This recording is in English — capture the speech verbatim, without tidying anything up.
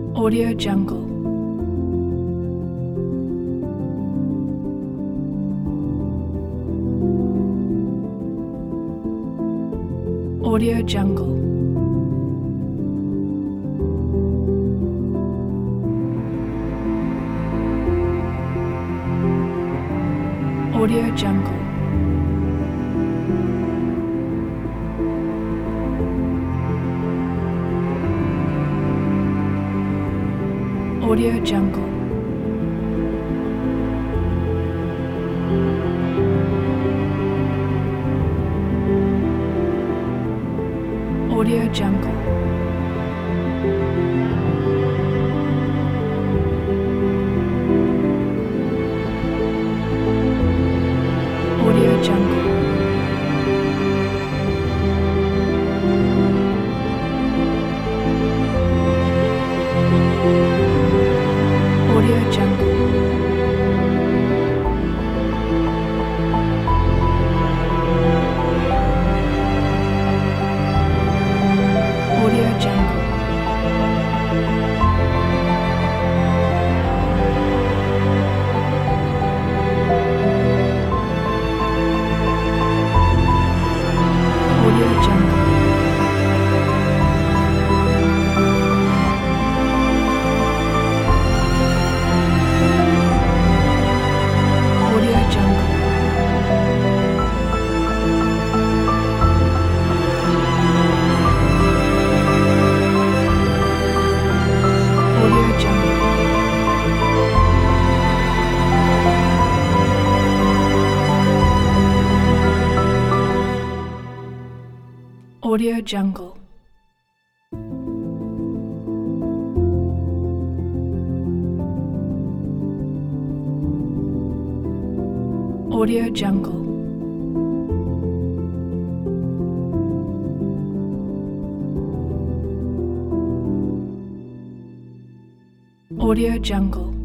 Audio Jungle. Audio Jungle. Audio Jungle. Audio Jungle. Audio Jungle. Audio Jungle. Audio Jungle. Audio Jungle. Audio Jungle. Audio Jungle. Audio Jungle. Audio Jungle. Audio Jungle. Audio Jungle.